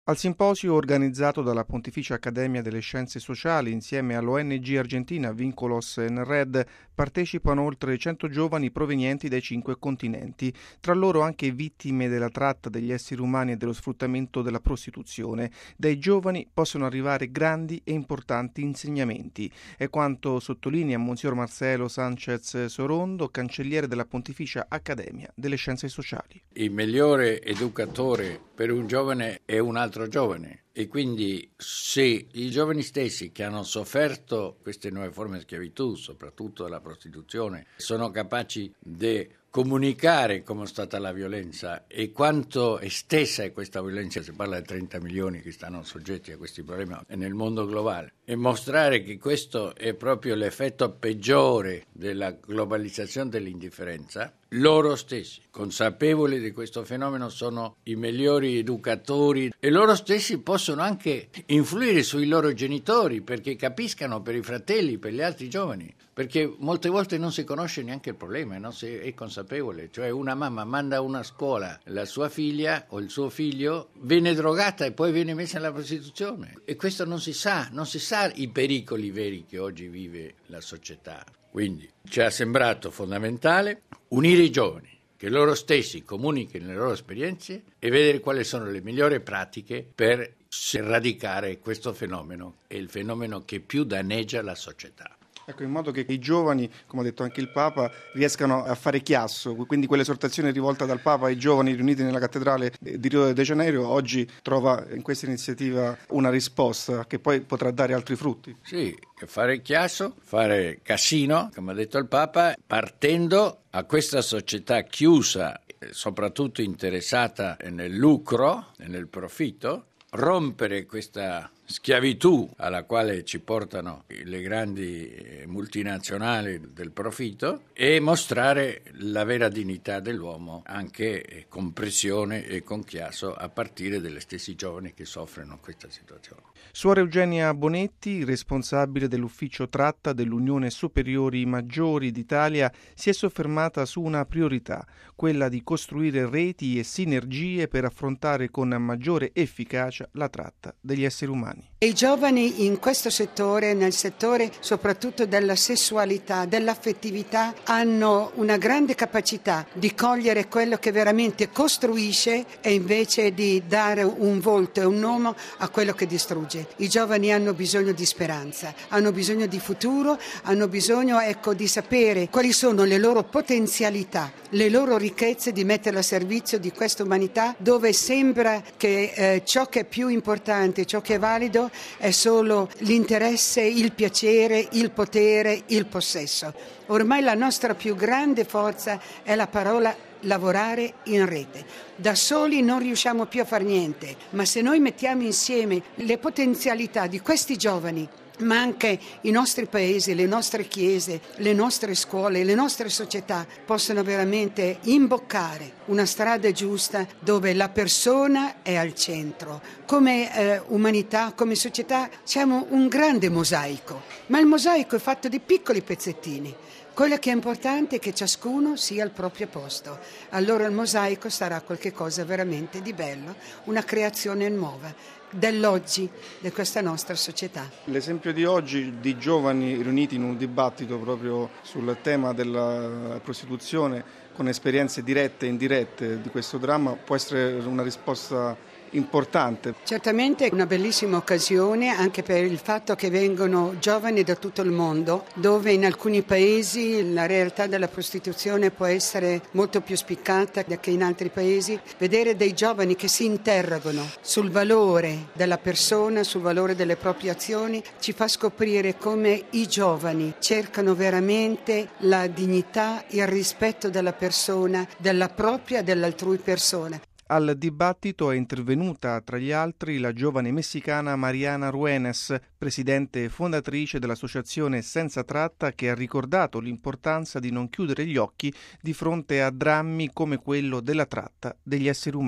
Al simposio organizzato dalla Pontificia Accademia delle Scienze Sociali insieme all'ONG argentina Vínculos en Red partecipano oltre 100 giovani provenienti dai 5 continenti, tra loro anche vittime della tratta degli esseri umani e dello sfruttamento della prostituzione. Dai giovani possono arrivare grandi e importanti insegnamenti, è quanto sottolinea Monsignor Marcelo Sánchez Sorondo, cancelliere della Pontificia Accademia delle Scienze Sociali. Il migliore educatore per un giovane è un altro giovane, e quindi se i giovani stessi che hanno sofferto queste nuove forme di schiavitù, soprattutto la prostituzione, sono capaci di comunicare come è stata la violenza e quanto estesa è questa violenza, si parla di 30 milioni che stanno soggetti a questi problemi nel mondo globale, e mostrare che questo è proprio l'effetto peggiore della globalizzazione dell'indifferenza, loro stessi, consapevoli di questo fenomeno, sono i migliori educatori e loro stessi possono anche influire sui loro genitori perché capiscano, per i fratelli, per gli altri giovani, perché molte volte non si conosce neanche il problema, non si è consapevole. Cioè una mamma manda a una scuola la sua figlia o il suo figlio, viene drogata e poi viene messa nella prostituzione, e questo non si sa i pericoli veri che oggi vive la società. Quindi ci è sembrato fondamentale unire i giovani, che loro stessi comunichino le loro esperienze e vedere quali sono le migliori pratiche per eradicare questo fenomeno, è il fenomeno che più danneggia la società. Ecco, in modo che i giovani, come ha detto anche il Papa, riescano a fare chiasso, quindi quell'esortazione rivolta dal Papa ai giovani riuniti nella cattedrale di Rio de Janeiro oggi trova in questa iniziativa una risposta che poi potrà dare altri frutti. Sì, fare chiasso, fare casino, come ha detto il Papa, partendo a questa società chiusa, soprattutto interessata nel lucro e nel profitto, rompere questa schiavitù alla quale ci portano le grandi multinazionali del profitto e mostrare la vera dignità dell'uomo anche con pressione e con chiasso a partire dagli stessi giovani che soffrono questa situazione. Suor Eugenia Bonetti, responsabile dell'ufficio tratta dell'Unione Superiori Maggiori d'Italia, si è soffermata su una priorità, quella di costruire reti e sinergie per affrontare con maggiore efficacia la tratta degli esseri umani. I giovani in questo settore, nel settore soprattutto della sessualità, dell'affettività, hanno una grande capacità di cogliere quello che veramente costruisce e invece di dare un volto e un nome a quello che distrugge. I giovani hanno bisogno di speranza, hanno bisogno di futuro, hanno bisogno di sapere quali sono le loro potenzialità, le loro ricchezze, di metterle a servizio di questa umanità dove sembra che ciò che è più importante, ciò che è valido è solo l'interesse, il piacere, il potere, il possesso. Ormai la nostra più grande forza è la parola lavorare in rete. Da soli non riusciamo più a fare niente, ma se noi mettiamo insieme le potenzialità di questi giovani, ma anche i nostri paesi, le nostre chiese, le nostre scuole, le nostre società possono veramente imboccare una strada giusta dove la persona è al centro. Come umanità, come società siamo un grande mosaico, ma il mosaico è fatto di piccoli pezzettini. Quello che è importante è che ciascuno sia al proprio posto. Allora il mosaico sarà qualcosa veramente di bello, una creazione nuova dell'oggi di questa nostra società. L'esempio di oggi di giovani riuniti in un dibattito proprio sul tema della prostituzione con esperienze dirette e indirette di questo dramma può essere una risposta importante. Certamente è una bellissima occasione anche per il fatto che vengono giovani da tutto il mondo, dove in alcuni paesi la realtà della prostituzione può essere molto più spiccata che in altri paesi. Vedere dei giovani che si interrogano sul valore della persona, sul valore delle proprie azioni, ci fa scoprire come i giovani cercano veramente la dignità, il rispetto della persona, della propria e dell'altrui persona. Al dibattito è intervenuta tra gli altri la giovane messicana Mariana Ruenes, presidente e fondatrice dell'associazione Senza Tratta, che ha ricordato l'importanza di non chiudere gli occhi di fronte a drammi come quello della tratta degli esseri umani.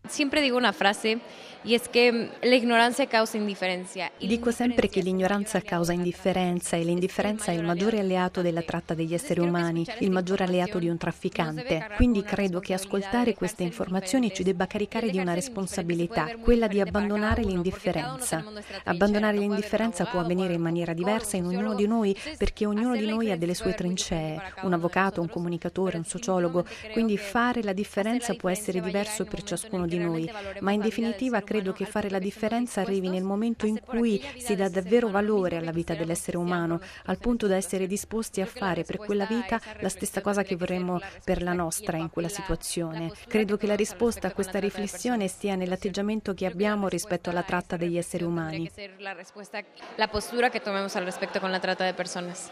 Siempre digo una frase y es que la ignorancia causa indifferenza. Dico sempre che l'ignoranza causa indifferenza e l'indifferenza è il maggiore alleato della tratta degli esseri umani, il maggiore alleato di un trafficante. Quindi credo che ascoltare queste informazioni ci debba caricare di una responsabilità, quella di abbandonare l'indifferenza. Abbandonare l'indifferenza può avvenire in maniera diversa in ognuno di noi, perché ognuno di noi ha delle sue trincee, un avvocato, un comunicatore, un sociologo, quindi fare la differenza può essere diverso per ciascuno di noi, ma in definitiva credo che fare la differenza arrivi nel momento in cui si dà davvero valore alla vita dell'essere umano, al punto da essere disposti a fare per quella vita la stessa cosa che vorremmo per la nostra in quella situazione. Credo che la risposta a questa riflessione stia nell'atteggiamento che abbiamo rispetto alla tratta degli esseri umani. La postura che tomemos al respecto con la trata de personas.